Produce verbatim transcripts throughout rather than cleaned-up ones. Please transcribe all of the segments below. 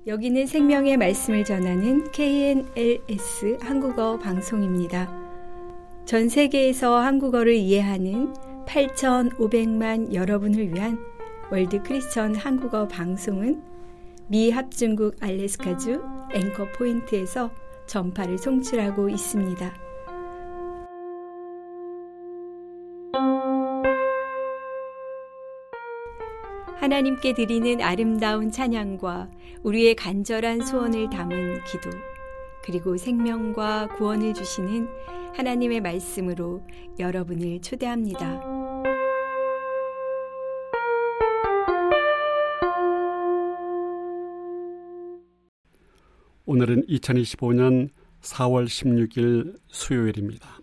여기는 생명의 말씀을 전하는 케이엔엘에스 한국어 방송입니다. 전 세계에서 한국어를 이해하는 팔천오백만 여러분을 위한 월드 크리스천 한국어 방송은 미 합중국 알래스카주 앵커 포인트에서 전파를 송출하고 있습니다. 하나님께 드리는 아름다운 찬양과 우리의 간절한 소원을 담은 기도, 그리고 생명과 구원을 주시는 하나님의 말씀으로 여러분을 초대합니다. 오늘은 이천이십오 년 사월 십육일 수요일입니다.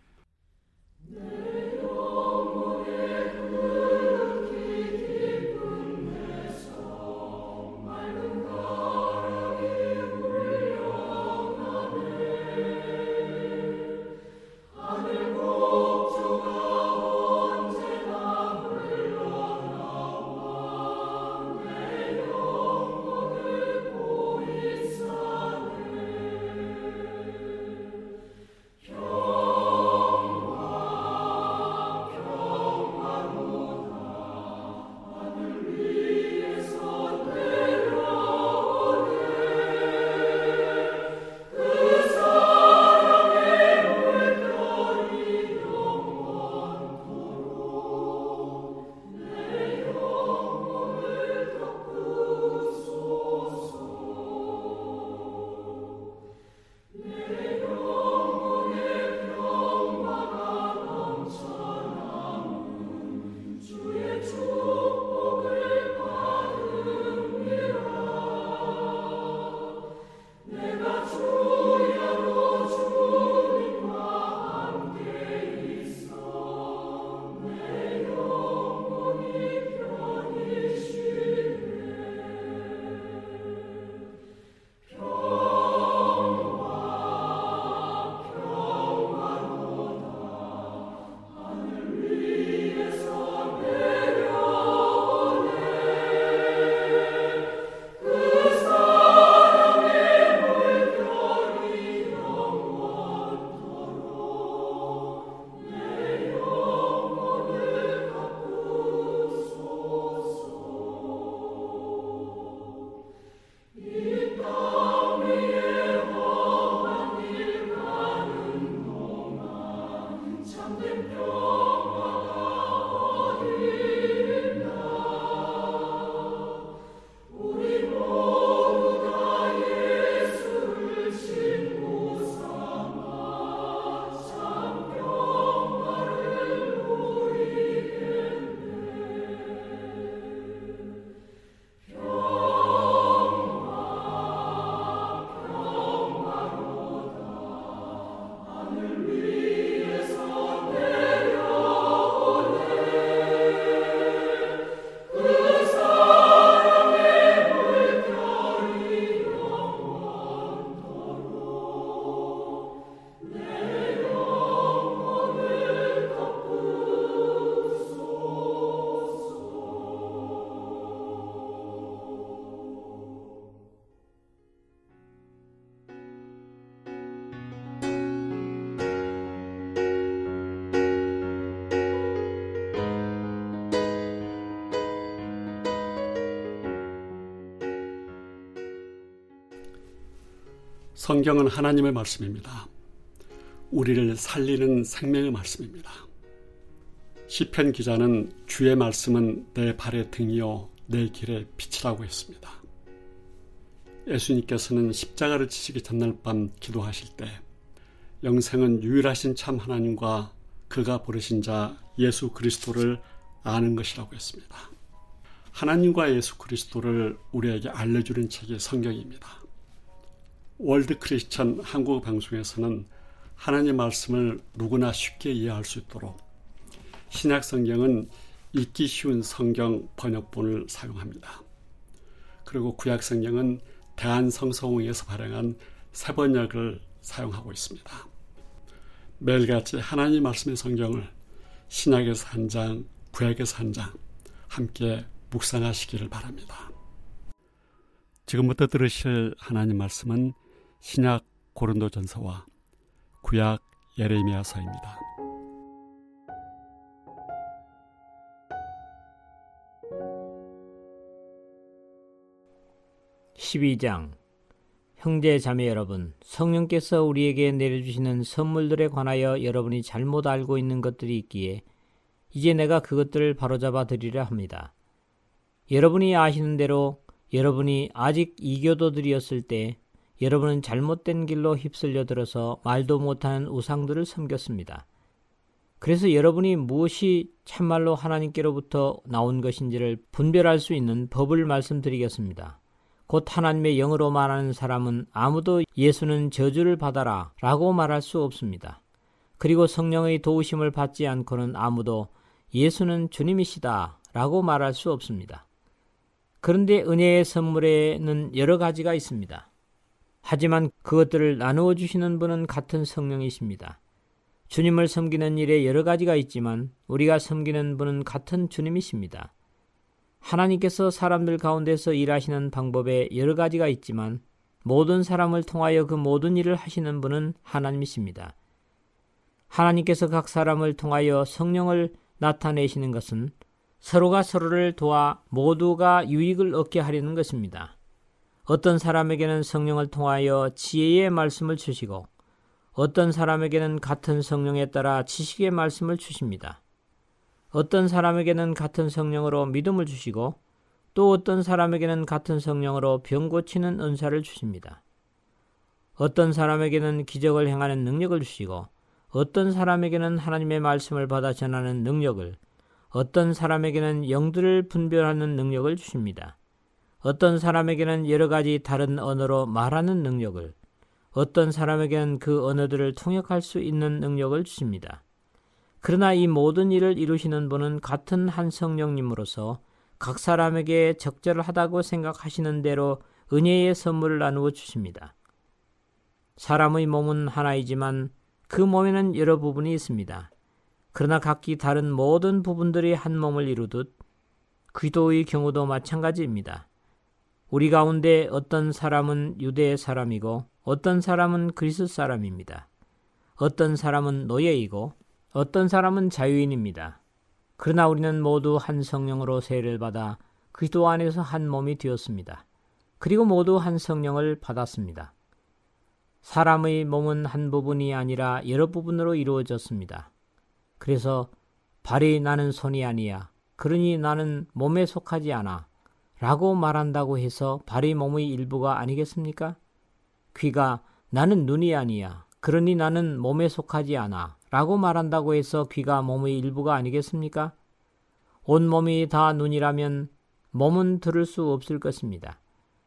성경은 하나님의 말씀입니다. 우리를 살리는 생명의 말씀입니다. 시편 기자는 주의 말씀은 내 발의 등이요 내 길의 빛이라고 했습니다. 예수님께서는 십자가를 지시기 전날 밤 기도하실 때 영생은 유일하신 참 하나님과 그가 부르신 자 예수 그리스도를 아는 것이라고 했습니다. 하나님과 예수 그리스도를 우리에게 알려주는 책이 성경입니다. 월드 크리스천 한국어 방송에서는 하나님의 말씀을 누구나 쉽게 이해할 수 있도록 신약 성경은 읽기 쉬운 성경 번역본을 사용합니다. 그리고 구약 성경은 대한성서공회에서 발행한 새 번역을 사용하고 있습니다. 매일같이 하나님 말씀의 성경을 신약에서 한 장, 구약에서 한 장 함께 묵상하시기를 바랍니다. 지금부터 들으실 하나님 말씀은 신약 고린도전서와 구약 예레미야서입니다. 십이 장. 형제 자매 여러분, 성령께서 우리에게 내려주시는 선물들에 관하여 여러분이 잘못 알고 있는 것들이 있기에 이제 내가 그것들을 바로잡아 드리려 합니다. 여러분이 아시는 대로 여러분이 아직 이교도들이었을 때 여러분은 잘못된 길로 휩쓸려 들어서 말도 못하는 우상들을 섬겼습니다. 그래서 여러분이 무엇이 참말로 하나님께로부터 나온 것인지를 분별할 수 있는 법을 말씀드리겠습니다. 곧 하나님의 영으로 말하는 사람은 아무도 예수는 저주를 받아라 라고 말할 수 없습니다. 그리고 성령의 도우심을 받지 않고는 아무도 예수는 주님이시다 라고 말할 수 없습니다. 그런데 은혜의 선물에는 여러 가지가 있습니다. 하지만 그것들을 나누어 주시는 분은 같은 성령이십니다. 주님을 섬기는 일에 여러 가지가 있지만 우리가 섬기는 분은 같은 주님이십니다. 하나님께서 사람들 가운데서 일하시는 방법에 여러 가지가 있지만 모든 사람을 통하여 그 모든 일을 하시는 분은 하나님이십니다. 하나님께서 각 사람을 통하여 성령을 나타내시는 것은 서로가 서로를 도와 모두가 유익을 얻게 하려는 것입니다. 어떤 사람에게는 성령을 통하여 지혜의 말씀을 주시고 어떤 사람에게는 같은 성령에 따라 지식의 말씀을 주십니다. 어떤 사람에게는 같은 성령으로 믿음을 주시고 또 어떤 사람에게는 같은 성령으로 병 고치는 은사를 주십니다. 어떤 사람에게는 기적을 행하는 능력을 주시고 어떤 사람에게는 하나님의 말씀을 받아 전하는 능력을, 어떤 사람에게는 영들을 분별하는 능력을 주십니다. 어떤 사람에게는 여러 가지 다른 언어로 말하는 능력을, 어떤 사람에게는 그 언어들을 통역할 수 있는 능력을 주십니다. 그러나 이 모든 일을 이루시는 분은 같은 한 성령님으로서 각 사람에게 적절하다고 생각하시는 대로 은혜의 선물을 나누어 주십니다. 사람의 몸은 하나이지만 그 몸에는 여러 부분이 있습니다. 그러나 각기 다른 모든 부분들이 한 몸을 이루듯 기도의 경우도 마찬가지입니다. 우리 가운데 어떤 사람은 유대 사람이고 어떤 사람은 그리스 사람입니다. 어떤 사람은 노예이고 어떤 사람은 자유인입니다. 그러나 우리는 모두 한 성령으로 세례를 받아 그리스도 안에서 한 몸이 되었습니다. 그리고 모두 한 성령을 받았습니다. 사람의 몸은 한 부분이 아니라 여러 부분으로 이루어졌습니다. 그래서 발이 나는 손이 아니야, 그러니 나는 몸에 속하지 않아 라고 말한다고 해서 발이 몸의 일부가 아니겠습니까? 귀가 나는 눈이 아니야, 그러니 나는 몸에 속하지 않아 라고 말한다고 해서 귀가 몸의 일부가 아니겠습니까? 온몸이 다 눈이라면 몸은 들을 수 없을 것입니다.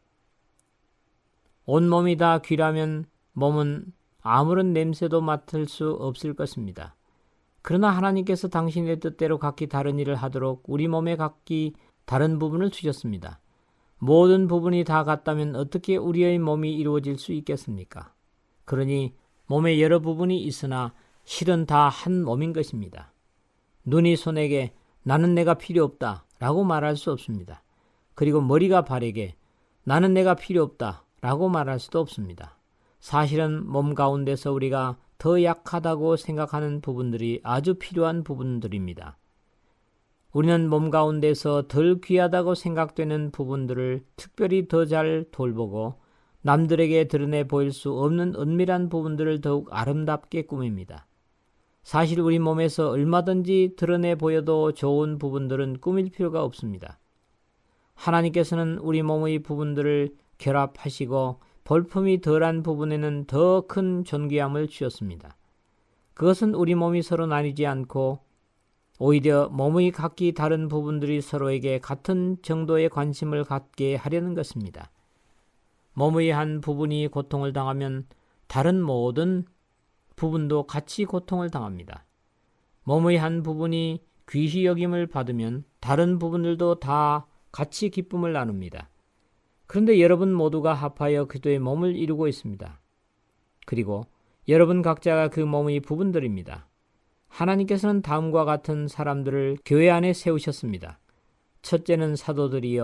온몸이 다 귀라면 몸은 아무런 냄새도 맡을 수 없을 것입니다. 그러나 하나님께서 당신의 뜻대로 각기 다른 일을 하도록 우리 몸에 각기 다른 부분을 주셨습니다. 모든 부분이 다 같다면 어떻게 우리의 몸이 이루어질 수 있겠습니까? 그러니 몸에 여러 부분이 있으나 실은 다 한 몸인 것입니다. 눈이 손에게 나는 내가 필요 없다 라고 말할 수 없습니다. 그리고 머리가 발에게 나는 내가 필요 없다 라고 말할 수도 없습니다. 사실은 몸 가운데서 우리가 더 약하다고 생각하는 부분들이 아주 필요한 부분들입니다. 우리는 몸 가운데서 덜 귀하다고 생각되는 부분들을 특별히 더 잘 돌보고 남들에게 드러내 보일 수 없는 은밀한 부분들을 더욱 아름답게 꾸밉니다. 사실 우리 몸에서 얼마든지 드러내 보여도 좋은 부분들은 꾸밀 필요가 없습니다. 하나님께서는 우리 몸의 부분들을 결합하시고 볼품이 덜한 부분에는 더 큰 존귀함을 주셨습니다. 그것은 우리 몸이 서로 나뉘지 않고 오히려 몸의 각기 다른 부분들이 서로에게 같은 정도의 관심을 갖게 하려는 것입니다. 몸의 한 부분이 고통을 당하면 다른 모든 부분도 같이 고통을 당합니다. 몸의 한 부분이 귀히 여김을 받으면 다른 부분들도 다 같이 기쁨을 나눕니다. 그런데 여러분 모두가 합하여 그리스도의 몸을 이루고 있습니다. 그리고 여러분 각자가 그 몸의 부분들입니다. 하나님께서는 다음과 같은 사람들을 교회 안에 세우셨습니다. 첫째는 사도들이요,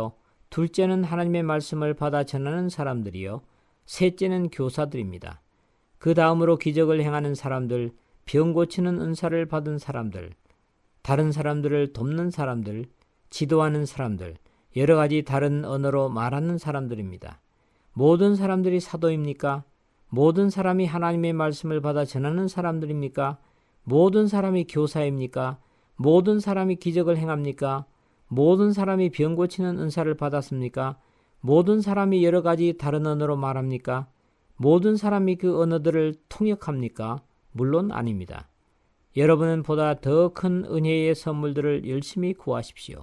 둘째는 하나님의 말씀을 받아 전하는 사람들이요. 셋째는 교사들입니다. 그 다음으로 기적을 행하는 사람들, 병 고치는 은사를 받은 사람들, 다른 사람들을 돕는 사람들, 지도하는 사람들, 여러 가지 다른 언어로 말하는 사람들입니다. 모든 사람들이 사도입니까? 모든 사람이 하나님의 말씀을 받아 전하는 사람들입니까? 모든 사람이 교사입니까? 모든 사람이 기적을 행합니까? 모든 사람이 병 고치는 은사를 받았습니까? 모든 사람이 여러 가지 다른 언어로 말합니까? 모든 사람이 그 언어들을 통역합니까? 물론 아닙니다. 여러분은 보다 더 큰 은혜의 선물들을 열심히 구하십시오.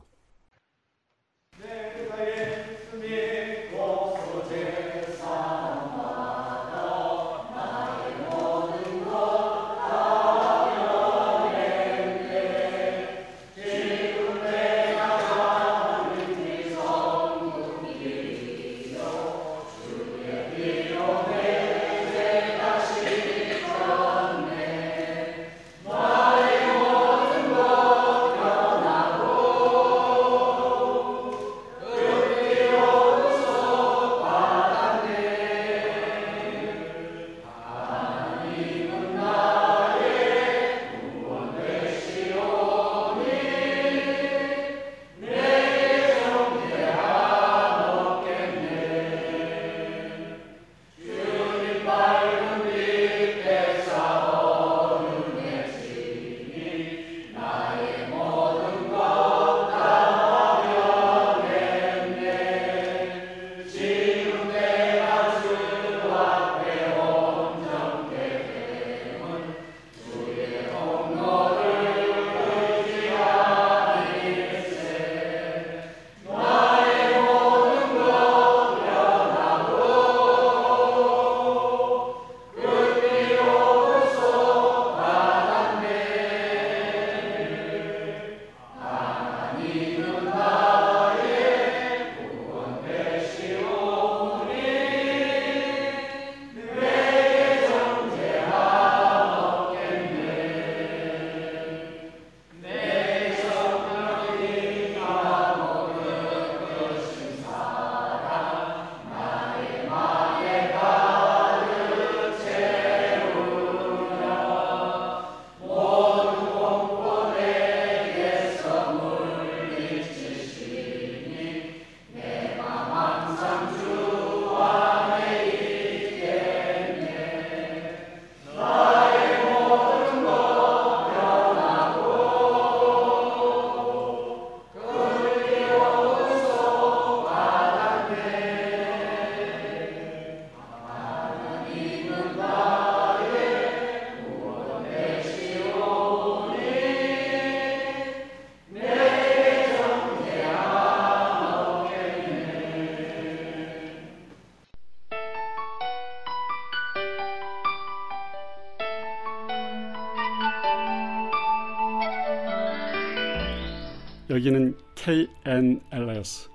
여기는 케이 엔 엘 에스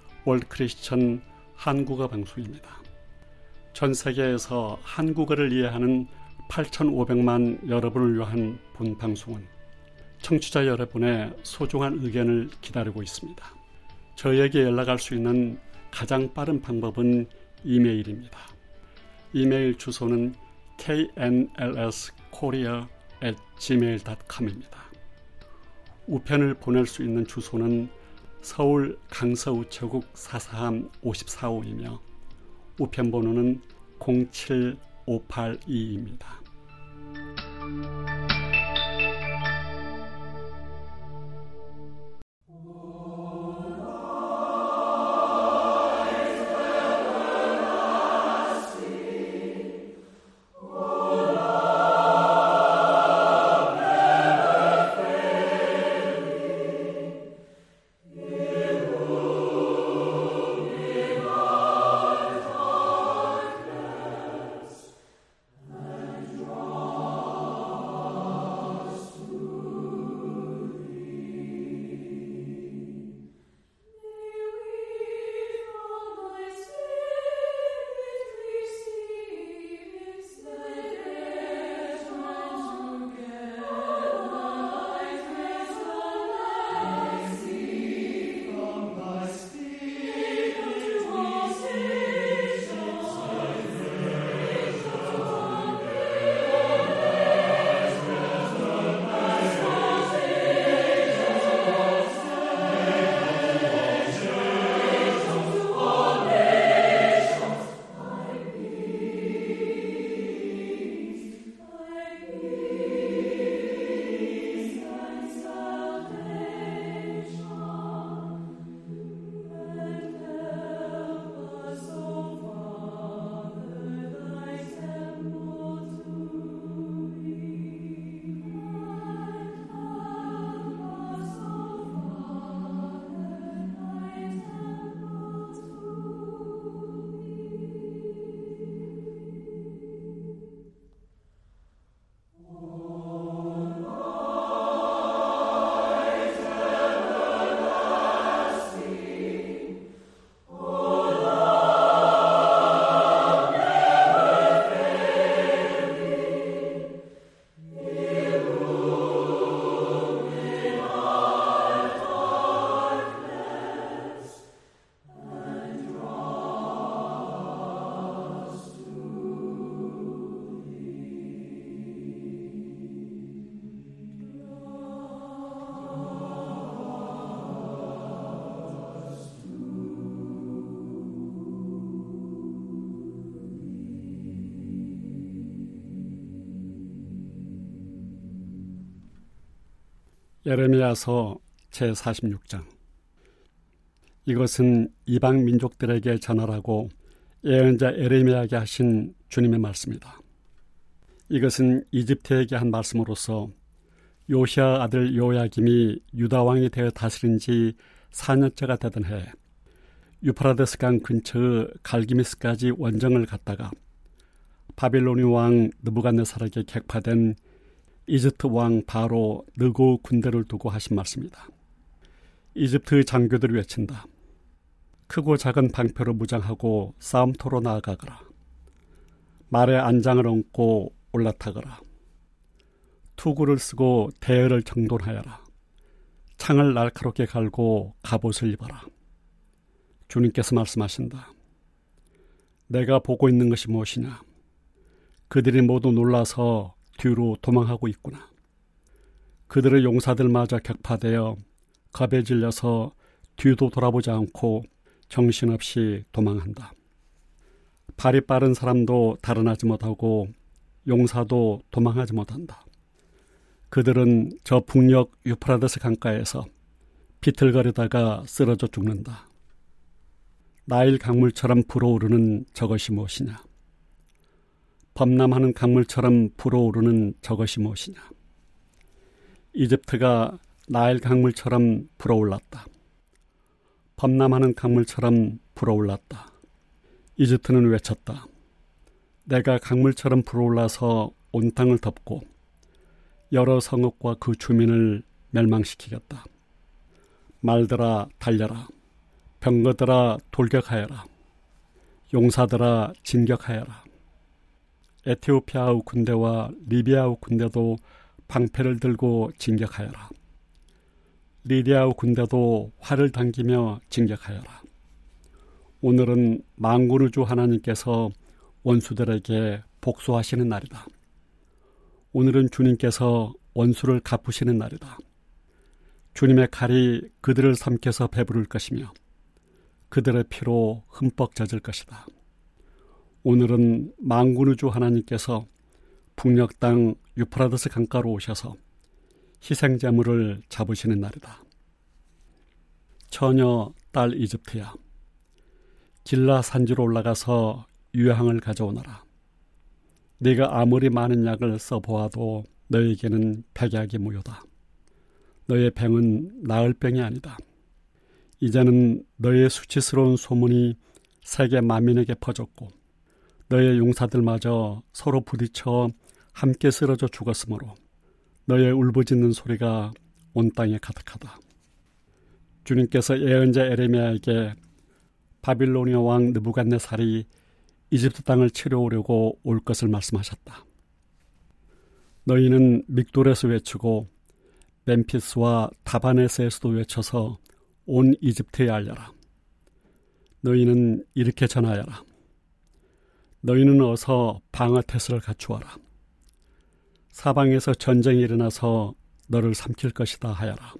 월드 크리스천 한국어 방송입니다. 전 세계에서 한국어를 이해하는 팔천오백만 여러분을 위한 본 방송은 청취자 여러분의 소중한 의견을 기다리고 있습니다. 저에게 연락할 수 있는 가장 빠른 방법은 이메일입니다. 이메일 주소는 케이 엔 엘 에스 코리아 앳 지메일 닷 컴입니다. 우편을 보낼 수 있는 주소는 서울 강서우체국 사사함 오십사호이며 우편번호는 공칠오팔이입니다. And 예레미야서 제사십육 장. 이것은 이방 민족들에게 전하라고 예언자 예레미야에게 하신 주님의 말씀이다. 이것은 이집트에게 한 말씀으로서 요시야 아들 요야김이 유다 왕이 되어 다스린 지 사 년째가 되던 해에 유프라데스 강 근처의 갈기미스까지 원정을 갔다가 바빌로니 왕 느부갓네살에게 객파된 이집트 왕 바로 느고 군대를 두고 하신 말씀이다. 이집트의 장교들이 외친다. 크고 작은 방패로 무장하고 싸움터로 나아가거라. 말에 안장을 얹고 올라타거라. 투구를 쓰고 대열을 정돈하여라. 창을 날카롭게 갈고 갑옷을 입어라. 주님께서 말씀하신다. 내가 보고 있는 것이 무엇이냐? 그들이 모두 놀라서 뒤로 도망하고 있구나. 그들의 용사들마저 격파되어 겁에 질려서 뒤도 돌아보지 않고 정신없이 도망한다. 발이 빠른 사람도 달아나지 못하고 용사도 도망하지 못한다. 그들은 저 북녘 유프라데스 강가에서 비틀거리다가 쓰러져 죽는다. 나일 강물처럼 불어오르는 저것이 무엇이냐? 범람하는 강물처럼 불어오르는 저것이 무엇이냐? 이집트가 나일 강물처럼 불어올랐다. 범람하는 강물처럼 불어올랐다. 이집트는 외쳤다. 내가 강물처럼 불어올라서 온 땅을 덮고 여러 성읍과 그 주민을 멸망시키겠다. 말들아 달려라. 병거들아 돌격하여라. 용사들아 진격하여라. 에티오피아의 군대와 리비아의 군대도 방패를 들고 진격하여라. 리디아의 군대도 활을 당기며 진격하여라. 오늘은 만군의 주 하나님께서 원수들에게 복수하시는 날이다. 오늘은 주님께서 원수를 갚으시는 날이다. 주님의 칼이 그들을 삼켜서 배부를 것이며 그들의 피로 흠뻑 젖을 것이다. 오늘은 만군의 주 하나님께서 북녘 땅 유프라데스 강가로 오셔서 희생제물을 잡으시는 날이다. 처녀 딸 이집트야, 길라 산지로 올라가서 유향을 가져오너라. 네가 아무리 많은 약을 써보아도 너에게는 백약이 무효다. 너의 병은 나을 병이 아니다. 이제는 너의 수치스러운 소문이 세계 만민에게 퍼졌고 너의 용사들마저 서로 부딪혀 함께 쓰러져 죽었으므로 너의 울부짖는 소리가 온 땅에 가득하다. 주님께서 예언자 예레미야에게 바빌로니아 왕 느부갓네살이 이집트 땅을 치러오려고 올 것을 말씀하셨다. 너희는 믹돌에서 외치고 멤피스와 다바네스에서도 외쳐서 온 이집트에 알려라. 너희는 이렇게 전하여라. 너희는 어서 방어 태세를 갖추어라. 사방에서 전쟁이 일어나서 너를 삼킬 것이다 하여라.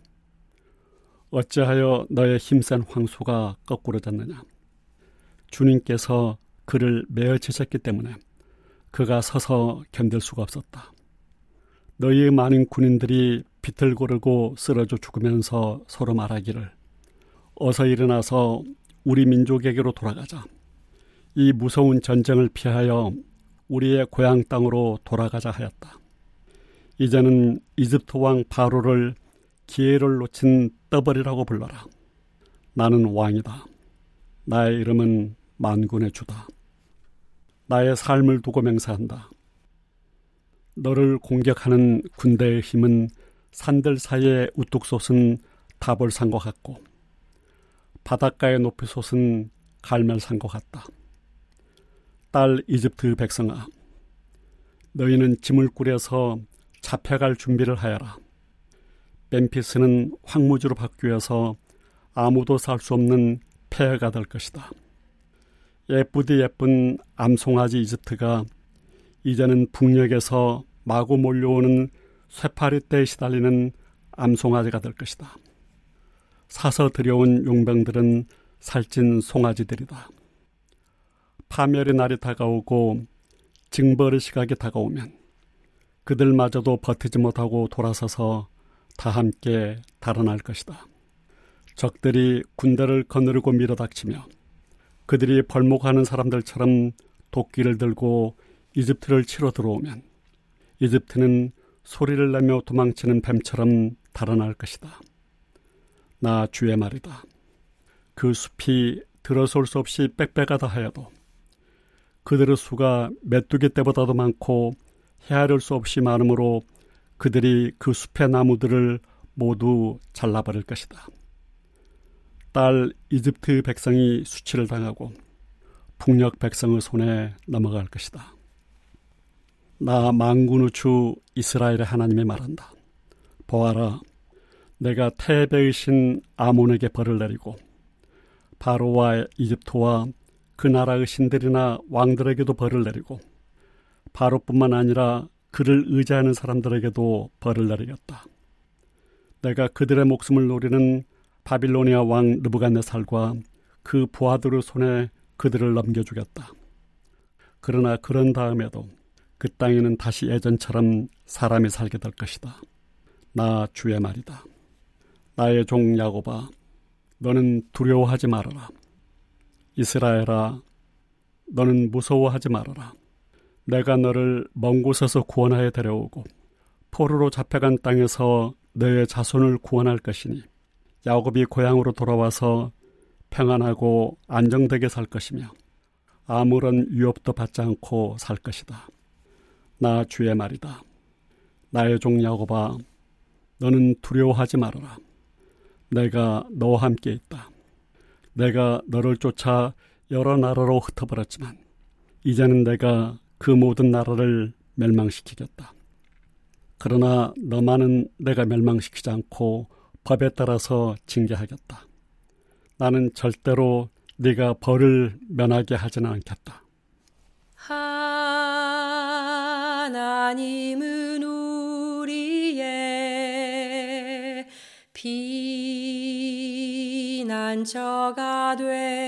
어찌하여 너의 힘센 황소가 거꾸러졌느냐? 주님께서 그를 메어 치셨기 때문에 그가 서서 견딜 수가 없었다. 너희의 많은 군인들이 비틀거리고 쓰러져 죽으면서 서로 말하기를 어서 일어나서 우리 민족에게로 돌아가자. 이 무서운 전쟁을 피하여 우리의 고향 땅으로 돌아가자 하였다. 이제는 이집트 왕 바로를 기회를 놓친 떠벌이라고 불러라. 나는 왕이다. 나의 이름은 만군의 주다. 나의 삶을 두고 맹세한다. 너를 공격하는 군대의 힘은 산들 사이에 우뚝 솟은 다볼산과 같고 바닷가에 높이 솟은 갈멜산과 같다. 딸 이집트 백성아, 너희는 짐을 꾸려서 잡혀갈 준비를 하여라. 멤피스는 황무지로 바뀌어서 아무도 살 수 없는 폐허가 될 것이다. 예쁘디 예쁜 암송아지 이집트가 이제는 북녘에서 마구 몰려오는 쇠파리떼에 시달리는 암송아지가 될 것이다. 사서 들여온 용병들은 살찐 송아지들이다. 파멸의 날이 다가오고 징벌의 시각이 다가오면 그들마저도 버티지 못하고 돌아서서 다 함께 달아날 것이다. 적들이 군대를 거느리고 밀어닥치며 그들이 벌목하는 사람들처럼 도끼를 들고 이집트를 치러 들어오면 이집트는 소리를 내며 도망치는 뱀처럼 달아날 것이다. 나 주의 말이다. 그 숲이 들어설 수 없이 빽빽하다 하여도 그들의 수가 메뚜기 떼보다도 많고 헤아릴 수 없이 많으므로 그들이 그 숲의 나무들을 모두 잘라버릴 것이다. 딸 이집트 백성이 수치를 당하고 북녘 백성의 손에 넘어갈 것이다. 나 만군의 주 이스라엘의 하나님이 말한다. 보아라, 내가 테베의 신 아몬에게 벌을 내리고 바로와 이집트와 그 나라의 신들이나 왕들에게도 벌을 내리고 바로뿐만 아니라 그를 의지하는 사람들에게도 벌을 내리겠다. 내가 그들의 목숨을 노리는 바빌로니아 왕 느부갓네살과 그 부하들의 손에 그들을 넘겨주겠다. 그러나 그런 다음에도 그 땅에는 다시 예전처럼 사람이 살게 될 것이다. 나 주의 말이다. 나의 종 야곱아, 너는 두려워하지 말아라. 이스라엘아, 너는 무서워하지 말아라. 내가 너를 먼 곳에서 구원하여 데려오고 포로로 잡혀간 땅에서 너의 자손을 구원할 것이니 야곱이 고향으로 돌아와서 평안하고 안정되게 살 것이며 아무런 위협도 받지 않고 살 것이다. 나 주의 말이다. 나의 종 야곱아, 너는 두려워하지 말아라. 내가 너와 함께 있다. 내가 너를 쫓아 여러 나라로 흩어버렸지만 이제는 내가 그 모든 나라를 멸망시키겠다. 그러나 너만은 내가 멸망시키지 않고 법에 따라서 징계하겠다. 나는 절대로 네가 벌을 면하게 하지는 않겠다. 하나님은 우리의 피난처가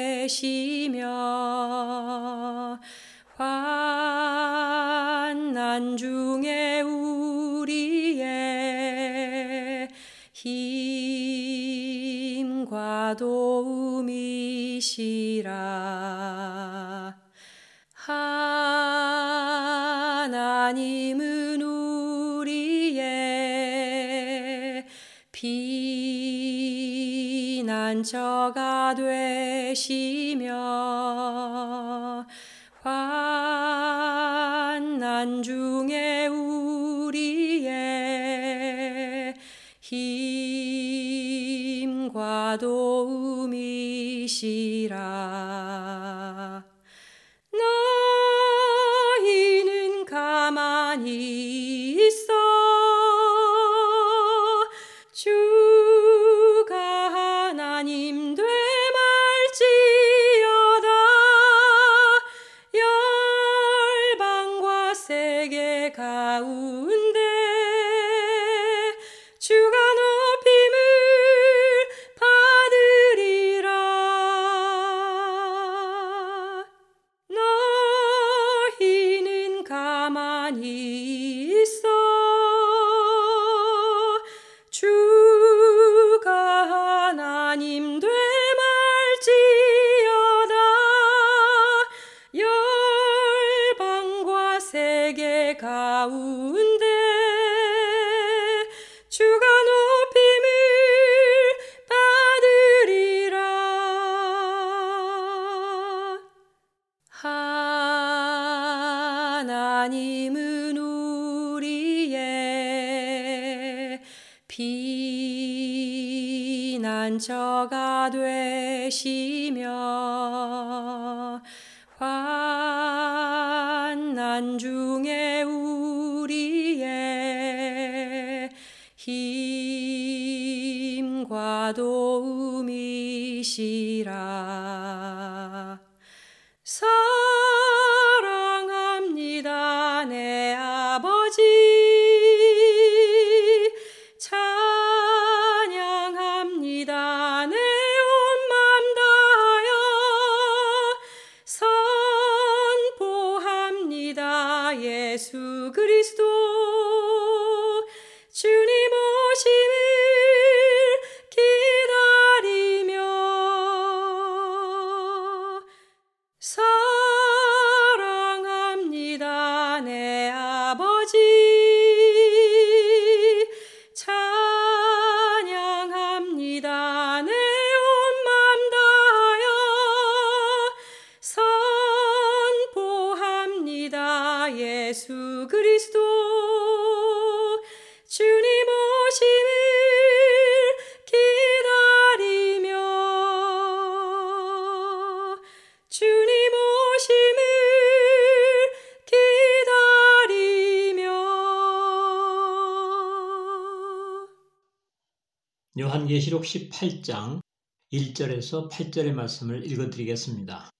되시며 환난 중에 우리의 힘과 도움이시라. 하나님은 우리의 피난처가 되시며 환난 중에 우리의 힘과 도움이시라. 너희는 가만히 있어 주가 하나님 되말지어다. 열방과 세계 가운데 주가 높임을 받으리라. 너희는 가만히 있어 주가 하나님 되말지어다. 열방과 세계 가운데 주가 높임을 받으리라. 하나님은 우리의 피난처가 되시며 환난 중에 우리의 힘과 도움이시라. 사랑합니다 내 아버지, 찬양합니다 내 온 맘 다하여, 선포합니다 예수 그리스도 주님 오심을 예수 그리스도 주님 오심을 기다리며 주님 오심을 기다리며. 요한계시록 십팔 장 일 절에서 팔 절의 말씀을 읽어드리겠습니다.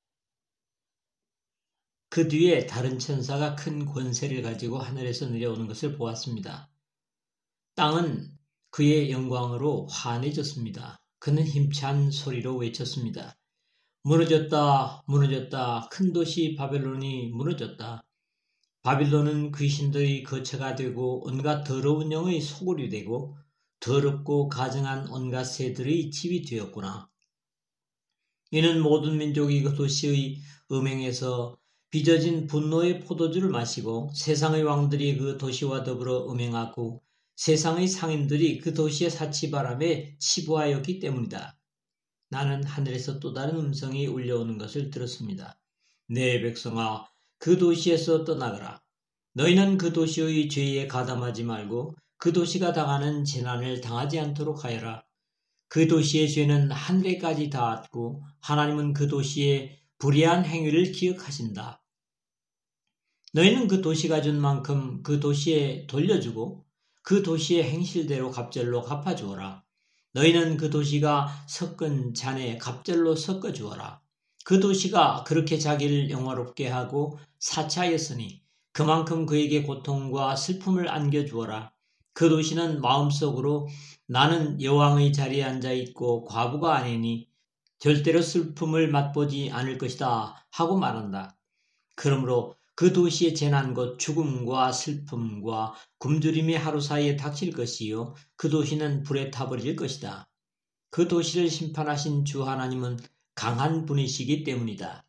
그 뒤에 다른 천사가 큰 권세를 가지고 하늘에서 내려오는 것을 보았습니다. 땅은 그의 영광으로 환해졌습니다. 그는 힘찬 소리로 외쳤습니다. 무너졌다, 무너졌다, 큰 도시 바벨론이 무너졌다. 바빌론은 귀신들의 거처가 되고 온갖 더러운 영의 소굴이 되고 더럽고 가증한 온갖 새들의 집이 되었구나. 이는 모든 민족이 그 도시의 음행에서 빚어진 분노의 포도주를 마시고 세상의 왕들이 그 도시와 더불어 음행하고 세상의 상인들이 그 도시의 사치바람에 치부하였기 때문이다. 나는 하늘에서 또 다른 음성이 울려오는 것을 들었습니다. 내 백성아, 그 도시에서 떠나가라. 너희는 그 도시의 죄에 가담하지 말고 그 도시가 당하는 재난을 당하지 않도록 하여라. 그 도시의 죄는 하늘에까지 닿았고 하나님은 그 도시의 불의한 행위를 기억하신다. 너희는 그 도시가 준 만큼 그 도시에 돌려주고 그 도시의 행실대로 갑절로 갚아주어라. 너희는 그 도시가 섞은 잔에 갑절로 섞어주어라. 그 도시가 그렇게 자기를 영화롭게 하고 사치하였으니 그만큼 그에게 고통과 슬픔을 안겨주어라. 그 도시는 마음속으로 나는 여왕의 자리에 앉아있고 과부가 아니니 절대로 슬픔을 맛보지 않을 것이다 하고 말한다. 그러므로 그 도시의 재난 곧 죽음과 슬픔과 굶주림이 하루 사이에 닥칠 것이요 그 도시는 불에 타버릴 것이다. 그 도시를 심판하신 주 하나님은 강한 분이시기 때문이다.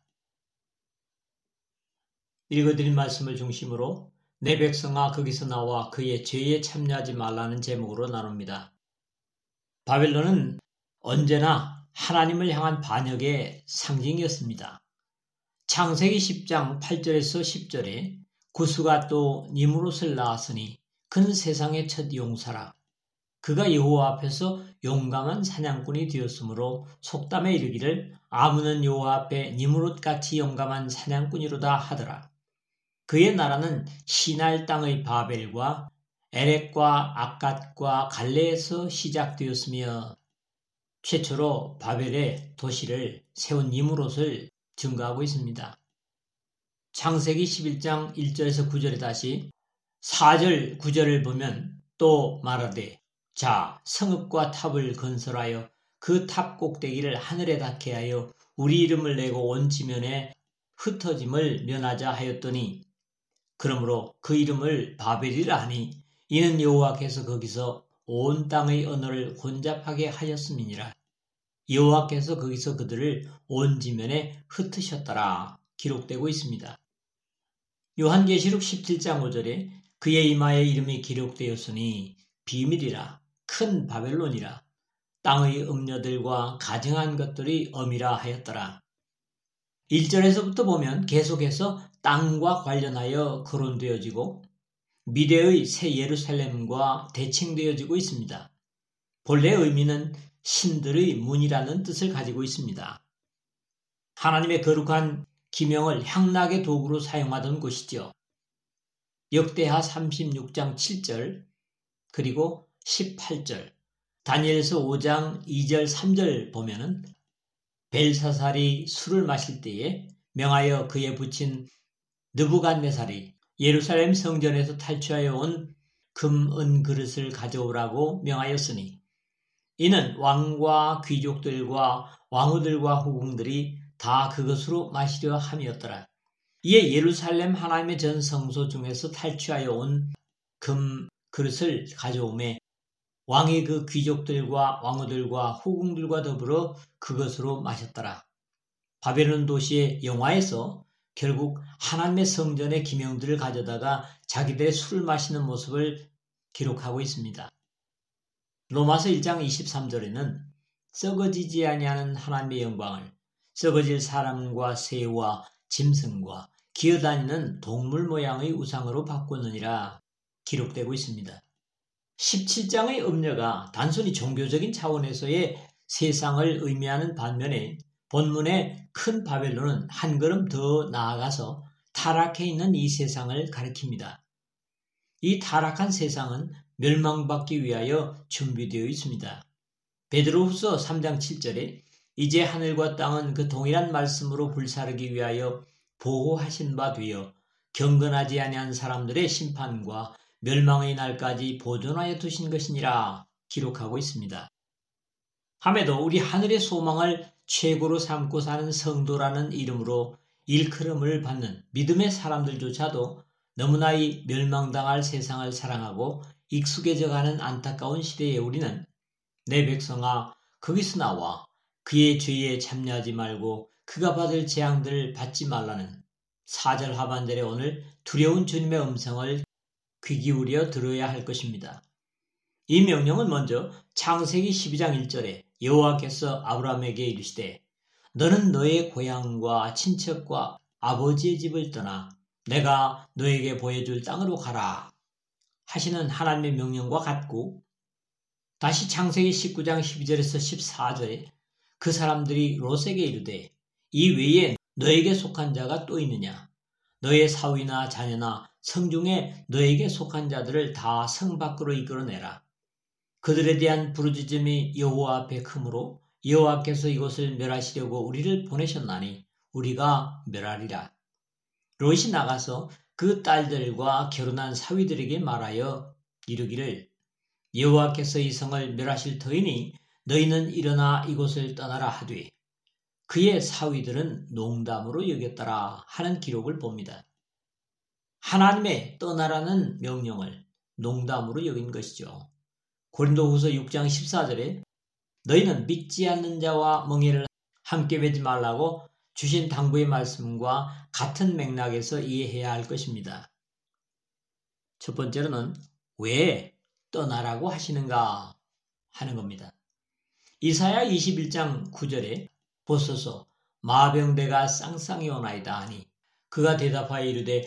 읽어드린 말씀을 중심으로 내 백성아 거기서 나와 그의 죄에 참여하지 말라는 제목으로 나눕니다. 바벨론은 언제나 하나님을 향한 반역의 상징이었습니다. 창세기 십 장 팔 절에서 십 절에 구스가 또 니므롯을 낳았으니 그는 세상의 첫 용사라. 그가 여호와 앞에서 용감한 사냥꾼이 되었으므로 속담에 이르기를 아무는 여호와 앞에 니므롯같이 용감한 사냥꾼이로다 하더라. 그의 나라는 시날 땅의 바벨과 에렉과 악갓과 갈레에서 시작되었으며 최초로 바벨의 도시를 세운 니므롯을 증거하고 있습니다. 창세기 십일 장 일 절에서 구 절에 다시 사 절 구 절을 보면 또 말하되 자 성읍과 탑을 건설하여 그 탑 꼭대기를 하늘에 닿게 하여 우리 이름을 내고 온 지면에 흩어짐을 면하자 하였더니 그러므로 그 이름을 바벨이라 하니 이는 여호와께서 거기서 온 땅의 언어를 혼잡하게 하였음이니라. 여호와께서 거기서 그들을 온 지면에 흩으셨더라 기록되고 있습니다. 요한계시록 십칠 장 오 절에 그의 이마에 이름이 기록되었으니 비밀이라 큰 바벨론이라 땅의 음녀들과 가증한 것들이 엄이라 하였더라. 일 절에서부터 보면 계속해서 땅과 관련하여 거론되어지고 미래의 새 예루살렘과 대칭되어지고 있습니다. 본래 의미는 신들의 문이라는 뜻을 가지고 있습니다. 하나님의 거룩한 기명을 향락의 도구로 사용하던 곳이죠. 역대하 삼십육 장 칠 절 그리고 십팔 절 다니엘서 오 장 이 절 삼 절 보면은 벨사살이 술을 마실 때에 명하여 그에 붙인 느부갓네살이 예루살렘 성전에서 탈취하여 온 금, 은 그릇을 가져오라고 명하였으니 이는 왕과 귀족들과 왕후들과 후궁들이 다 그것으로 마시려 함이었더라. 이에 예루살렘 하나님의 전 성소 중에서 탈취하여 온 금 그릇을 가져오매 왕이 그 귀족들과 왕후들과 후궁들과 더불어 그것으로 마셨더라. 바벨론 도시의 영화에서 결국 하나님의 성전의 기명들을 가져다가 자기들의 술을 마시는 모습을 기록하고 있습니다. 로마서 일 장 이십삼 절에는 썩어지지 아니하는 하나님의 영광을 썩어질 사람과 새와 짐승과 기어다니는 동물 모양의 우상으로 바꾸느니라 기록되고 있습니다. 십칠 장의 음녀가 단순히 종교적인 차원에서의 세상을 의미하는 반면에 본문의 큰 바벨론은 한 걸음 더 나아가서 타락해 있는 이 세상을 가리킵니다. 이 타락한 세상은 멸망받기 위하여 준비되어 있습니다. 베드로후서 삼 장 칠 절에 이제 하늘과 땅은 그 동일한 말씀으로 불사르기 위하여 보호하신 바 되어 경건하지 아니한 사람들의 심판과 멸망의 날까지 보존하여 두신 것이니라 기록하고 있습니다. 함에도 우리 하늘의 소망을 최고로 삼고 사는 성도라는 이름으로 일컬음을 받는 믿음의 사람들조차도 너무나 이 멸망당할 세상을 사랑하고 익숙해져가는 안타까운 시대에 우리는 내 백성아 거기서 나와 그의 죄에 참여하지 말고 그가 받을 재앙들을 받지 말라는 사 절 하반절에 오늘 두려운 주님의 음성을 귀 기울여 들어야 할 것입니다. 이 명령은 먼저 창세기 십이 장 일 절에 여호와께서 아브라함에게 이르시되 너는 너의 고향과 친척과 아버지의 집을 떠나 내가 너에게 보여줄 땅으로 가라 하시는 하나님의 명령과 같고, 다시 창세기 십구 장 십이 절에서 십사 절에 그 사람들이 롯에게 이르되 이 외에 너에게 속한 자가 또 있느냐? 너의 사위나 자녀나 성중에 너에게 속한 자들을 다 성 밖으로 이끌어내라. 그들에 대한 부르짖음이 여호와 앞에 크므로 여호와께서 이곳을 멸하시려고 우리를 보내셨나니 우리가 멸하리라. 롯이 나가서 그 딸들과 결혼한 사위들에게 말하여 이르기를 여호와께서 이 성을 멸하실 터이니 너희는 일어나 이곳을 떠나라 하되 그의 사위들은 농담으로 여겼더라 하는 기록을 봅니다. 하나님의 떠나라는 명령을 농담으로 여긴 것이죠. 고린도후서 육 장 십사 절에 너희는 믿지 않는 자와 멍에를 함께 매지 말라고 주신 당부의 말씀과 같은 맥락에서 이해해야 할 것입니다. 첫 번째로는 왜 떠나라고 하시는가 하는 겁니다. 이사야 이십일 장 구 절에 보소서 마병대가 쌍쌍이 오나이다 하니 그가 대답하여 이르되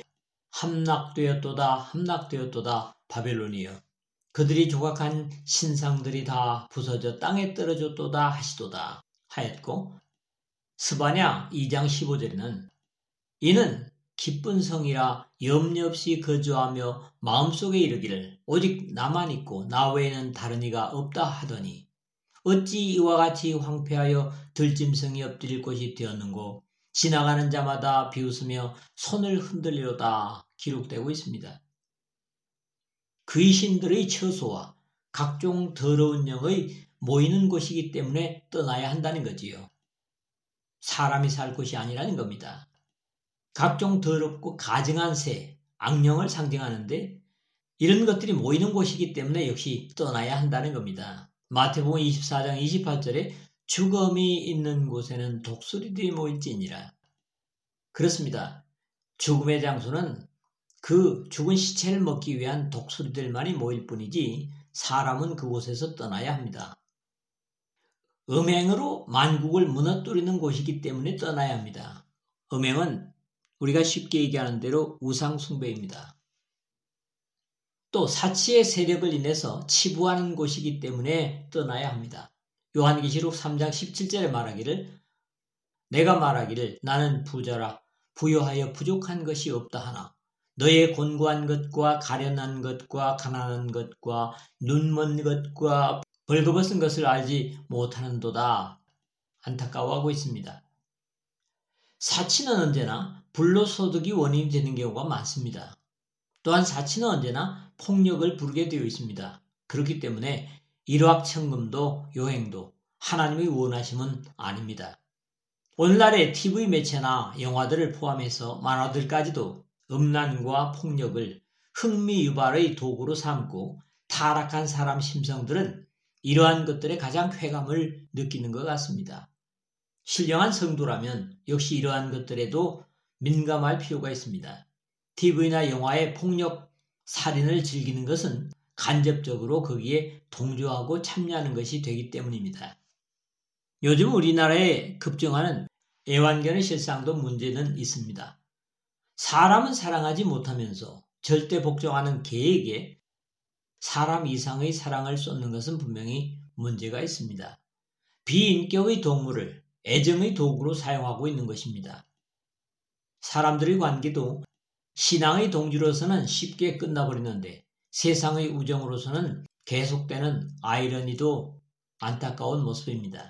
함락되었도다 함락되었도다 바벨론이여 그들이 조각한 신상들이 다 부서져 땅에 떨어졌도다 하시도다 하였고, 스바냐 이 장 십오 절에는 이는 기쁜 성이라 염려 없이 거주하며 마음속에 이르기를 오직 나만 있고 나 외에는 다른 이가 없다 하더니 어찌 이와 같이 황폐하여 들짐승이 엎드릴 곳이 되었는고 지나가는 자마다 비웃으며 손을 흔들리로다 기록되고 있습니다. 귀신들의 처소와 각종 더러운 영의 모이는 곳이기 때문에 떠나야 한다는 거지요. 사람이 살 곳이 아니라는 겁니다. 각종 더럽고 가증한 새, 악령을 상징하는데 이런 것들이 모이는 곳이기 때문에 역시 떠나야 한다는 겁니다. 마태복음 이십사 장 이십팔 절에 죽음이 있는 곳에는 독수리들이 모일지니라. 그렇습니다. 죽음의 장소는 그 죽은 시체를 먹기 위한 독수리들만이 모일 뿐이지 사람은 그곳에서 떠나야 합니다. 음행으로 만국을 무너뜨리는 곳이기 때문에 떠나야 합니다. 음행은 우리가 쉽게 얘기하는 대로 우상 숭배입니다. 또 사치의 세력을 인해서 치부하는 곳이기 때문에 떠나야 합니다. 요한계시록 삼 장 십칠 절에 말하기를 내가 말하기를 나는 부자라 부요하여 부족한 것이 없다 하나 너의 곤고한 것과 가련한 것과 가난한 것과 눈먼 것과 벌거벗은 것을 알지 못하는도다 안타까워하고 있습니다. 사치는 언제나 불로소득이 원인이 되는 경우가 많습니다. 또한 사치는 언제나 폭력을 부르게 되어 있습니다. 그렇기 때문에 일확천금도 요행도 하나님의 원하심은 아닙니다. 오늘날의 티비 매체나 영화들을 포함해서 만화들까지도 음란과 폭력을 흥미 유발의 도구로 삼고 타락한 사람 심성들은 이러한 것들에 가장 쾌감을 느끼는 것 같습니다. 신령한 성도라면 역시 이러한 것들에도 민감할 필요가 있습니다. 티비나 영화의 폭력, 살인을 즐기는 것은 간접적으로 거기에 동조하고 참여하는 것이 되기 때문입니다. 요즘 우리나라에 급증하는 애완견의 실상도 문제는 있습니다. 사람은 사랑하지 못하면서 절대 복종하는 개에게 사람 이상의 사랑을 쏟는 것은 분명히 문제가 있습니다. 비인격의 동물을 애정의 도구로 사용하고 있는 것입니다. 사람들의 관계도 신앙의 동지로서는 쉽게 끝나버리는데 세상의 우정으로서는 계속되는 아이러니도 안타까운 모습입니다.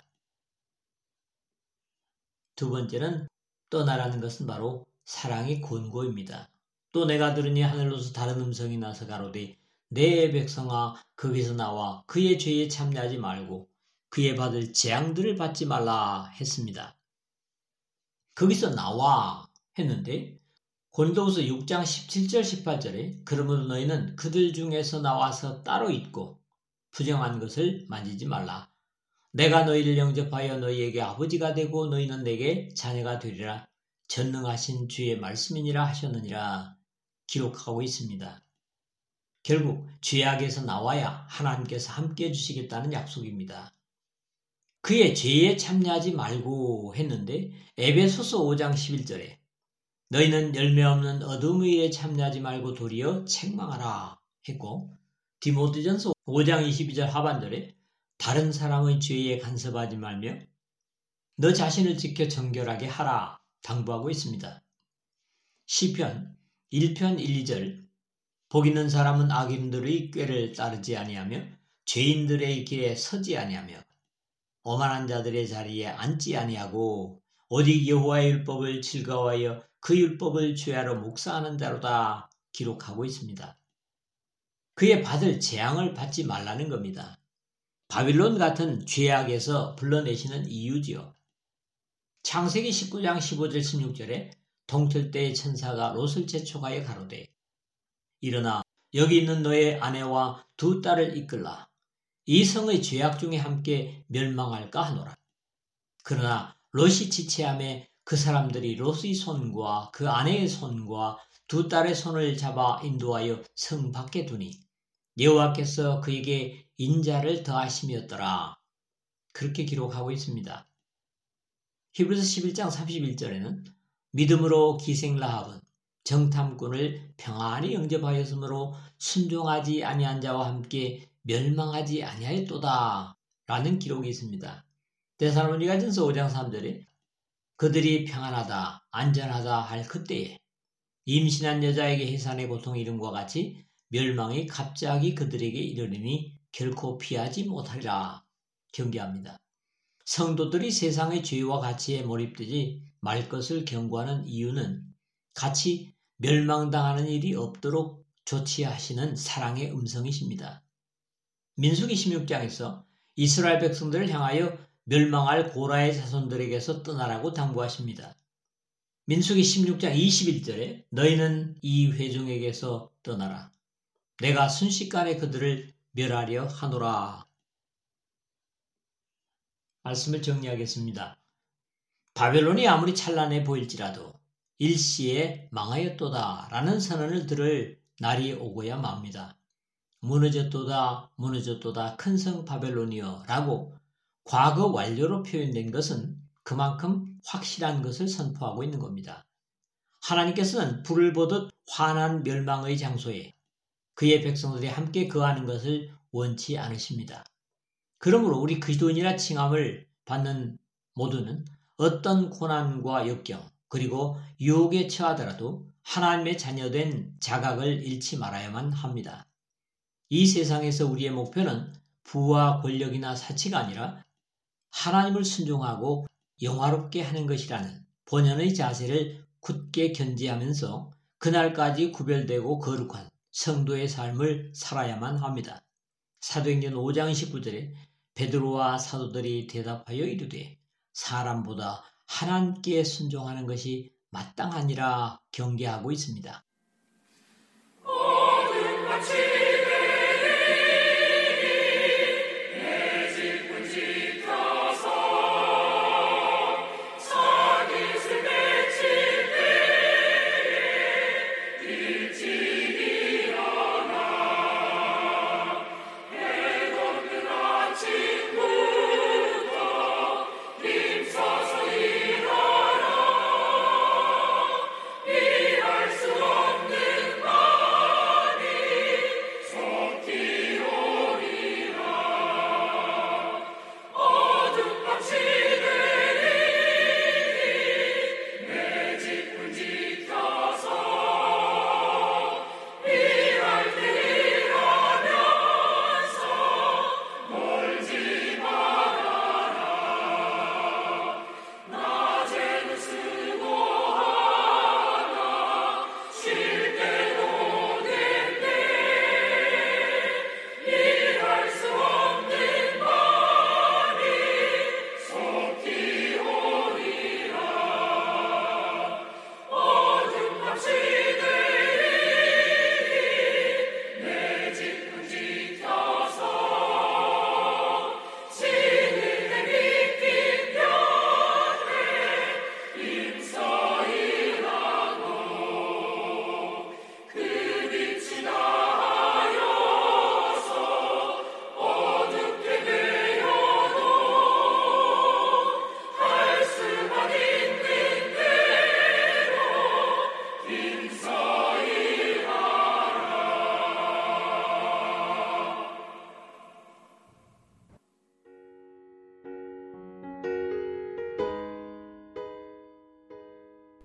두 번째는 떠나라는 것은 바로 사랑의 권고입니다. 또 내가 들으니 하늘로서 다른 음성이 나서 가로되 내 백성아 거기서 나와 그의 죄에 참여하지 말고 그의 받을 재앙들을 받지 말라 했습니다. 거기서 나와 했는데 고린도후서 육 장 십칠 절 십팔 절에 그러므로 너희는 그들 중에서 나와서 따로 있고 부정한 것을 만지지 말라. 내가 너희를 영접하여 너희에게 아버지가 되고 너희는 내게 자녀가 되리라. 전능하신 주의 말씀이니라 하셨느니라 기록하고 있습니다. 결국 죄악에서 나와야 하나님께서 함께해 주시겠다는 약속입니다. 그의 죄에 참여하지 말고 했는데 에베소서 오 장 십일 절에 너희는 열매 없는 어둠의 일에 참여하지 말고 도리어 책망하라 했고 디모데전서 오 장 이십이 절 하반절에 다른 사람의 죄에 간섭하지 말며 너 자신을 지켜 정결하게 하라 당부하고 있습니다. 시편 일 편 일, 이 절 복 있는 사람은 악인들의 꾀를 따르지 아니하며 죄인들의 길에 서지 아니하며 오만한 자들의 자리에 앉지 아니하고 오직 여호와의 율법을 즐거워하여 그 율법을 죄하러 묵상하는 자로다 기록하고 있습니다. 그의 받을 재앙을 받지 말라는 겁니다. 바빌론 같은 죄악에서 불러내시는 이유지요. 창세기 십구 장 십오 절 십육 절에 동틀 때의 천사가 롯을 재촉하여 가로되 일어나 여기 있는 너의 아내와 두 딸을 이끌라. 이 성의 죄악 중에 함께 멸망할까 하노라. 그러나 롯이 지체함에 그 사람들이 롯의 손과 그 아내의 손과 두 딸의 손을 잡아 인도하여 성 밖에 두니 여호와께서 그에게 인자를 더하심이었더라. 그렇게 기록하고 있습니다. 히브리서 십일 장 삼십일 절에는 믿음으로 기생 라합은 정탐꾼을 평안히 영접하였으므로 순종하지 아니한 자와 함께 멸망하지 아니하였도다 라는 기록이 있습니다. 데살로니가전서 오 장 삼 절에 그들이 평안하다 안전하다 할 그때에 임신한 여자에게 해산의 고통이 이름과 같이 멸망이 갑자기 그들에게 이르리니 결코 피하지 못하리라 경계합니다. 성도들이 세상의 죄와 가치에 몰입되지 말 것을 경고하는 이유는 같이 멸망당하는 일이 없도록 조치하시는 사랑의 음성이십니다. 민수기 십육 장에서 이스라엘 백성들을 향하여 멸망할 고라의 자손들에게서 떠나라고 당부하십니다. 민수기 십육 장 이십일 절에 너희는 이 회중에게서 떠나라. 내가 순식간에 그들을 멸하려 하노라. 말씀을 정리하겠습니다. 바벨론이 아무리 찬란해 보일지라도 일시에 망하였도다 라는 선언을 들을 날이 오고야 맙니다. 무너졌도다 무너졌도다 큰 성 바벨론이여 라고 과거 완료로 표현된 것은 그만큼 확실한 것을 선포하고 있는 겁니다. 하나님께서는 불을 보듯 환한 멸망의 장소에 그의 백성들이 함께 거하는 것을 원치 않으십니다. 그러므로 우리 그리스도인이라 칭함을 받는 모두는 어떤 고난과 역경 그리고 유혹에 처하더라도 하나님의 자녀된 자각을 잃지 말아야만 합니다. 이 세상에서 우리의 목표는 부와 권력이나 사치가 아니라 하나님을 순종하고 영화롭게 하는 것이라는 본연의 자세를 굳게 견지하면서 그날까지 구별되고 거룩한 성도의 삶을 살아야만 합니다. 사도행전 오 장 십구 절에 베드로와 사도들이 대답하여 이르되 사람보다 하나님께 순종하는 것이 마땅하니라 경계하고 있습니다. 이라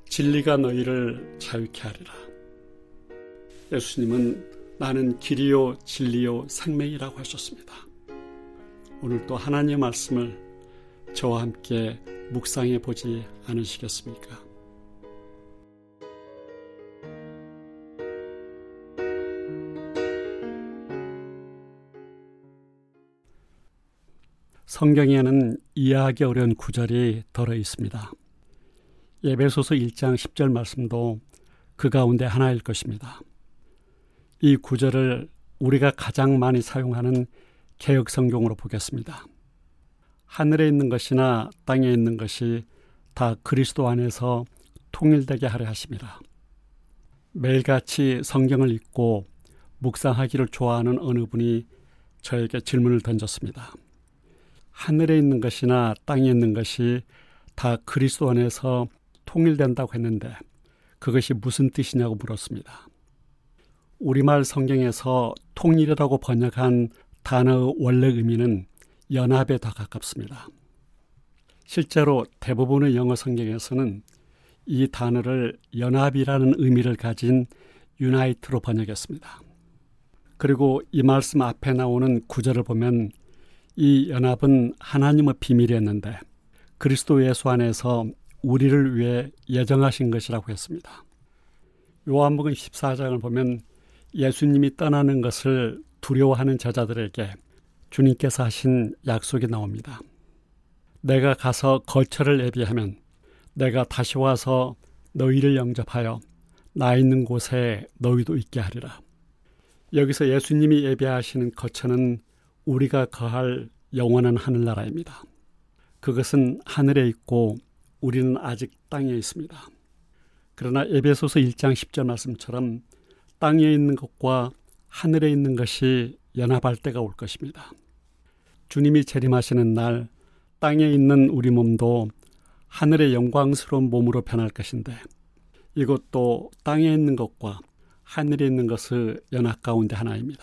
진리가 너희를 자유케 하리라. 예수님은 나는 길이요 진리요 생명이라고 하셨습니다. 오늘도 하나님의 말씀을 저와 함께 묵상해 보지 않으시겠습니까? 성경에는 이해하기 어려운 구절이 들어 있습니다. 에베소서 일 장 십 절 말씀도 그 가운데 하나일 것입니다. 이 구절을 우리가 가장 많이 사용하는 개역 성경으로 보겠습니다. 하늘에 있는 것이나 땅에 있는 것이 다 그리스도 안에서 통일되게 하려 하심이라. 매일같이 성경을 읽고 묵상하기를 좋아하는 어느 분이 저에게 질문을 던졌습니다. 하늘에 있는 것이나 땅에 있는 것이 다 그리스도 안에서 통일된다고 했는데 그것이 무슨 뜻이냐고 물었습니다. 우리말 성경에서 통일이라고 번역한 단어의 원래 의미는 연합에 더 가깝습니다. 실제로 대부분의 영어 성경에서는 이 단어를 연합이라는 의미를 가진 unite로 번역했습니다. 그리고 이 말씀 앞에 나오는 구절을 보면 이 연합은 하나님의 비밀이었는데 그리스도 예수 안에서 우리를 위해 예정하신 것이라고 했습니다. 요한복음 십사 장을 보면 예수님이 떠나는 것을 두려워하는 제자들에게 주님께서 하신 약속이 나옵니다. 내가 가서 거처를 예비하면 내가 다시 와서 너희를 영접하여 나 있는 곳에 너희도 있게 하리라. 여기서 예수님이 예비하시는 거처는 우리가 거할 영원한 하늘나라입니다. 그것은 하늘에 있고 우리는 아직 땅에 있습니다. 그러나 에베소서 일 장 십 절 말씀처럼 땅에 있는 것과 하늘에 있는 것이 연합할 때가 올 것입니다. 주님이 재림하시는 날 땅에 있는 우리 몸도 하늘의 영광스러운 몸으로 변할 것인데 이것도 땅에 있는 것과 하늘에 있는 것의 연합 가운데 하나입니다.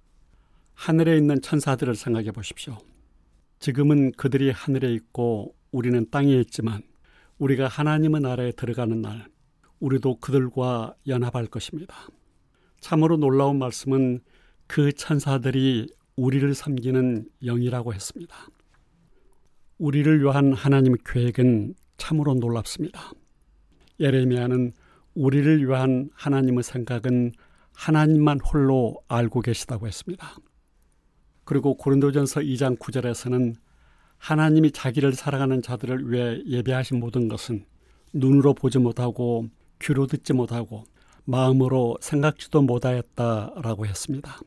하늘에 있는 천사들을 생각해 보십시오. 지금은 그들이 하늘에 있고 우리는 땅에 있지만 우리가 하나님의 나라에 들어가는 날 우리도 그들과 연합할 것입니다. 참으로 놀라운 말씀은 그 천사들이 우리를 섬기는 영이라고 했습니다. 우리를 위한 하나님의 계획은 참으로 놀랍습니다. 예레미야는 우리를 위한 하나님의 생각은 하나님만 홀로 알고 계시다고 했습니다. 그리고 고린도전서 이 장 구 절에서는 하나님이 자기를 사랑하는 자들을 위해 예배하신 모든 것은 눈으로 보지 못하고 귀로 듣지 못하고 마음으로 생각지도 못하였다라고 했습니다.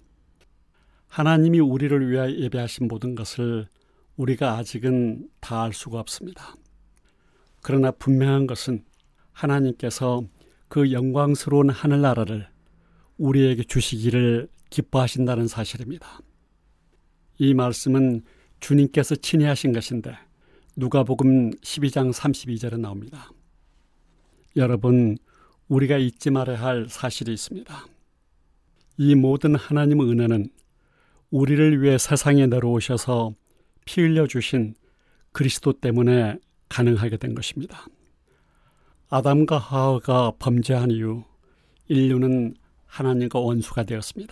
하나님이 우리를 위하여 예배하신 모든 것을 우리가 아직은 다 알 수가 없습니다. 그러나 분명한 것은 하나님께서 그 영광스러운 하늘나라를 우리에게 주시기를 기뻐하신다는 사실입니다. 이 말씀은 주님께서 친히 하신 것인데 누가복음 십이 장 삼십이 절에 나옵니다. 여러분, 우리가 잊지 말아야 할 사실이 있습니다. 이 모든 하나님의 은혜는 우리를 위해 세상에 내려오셔서 피 흘려주신 그리스도 때문에 가능하게 된 것입니다. 아담과 하와가 범죄한 이후 인류는 하나님과 원수가 되었습니다.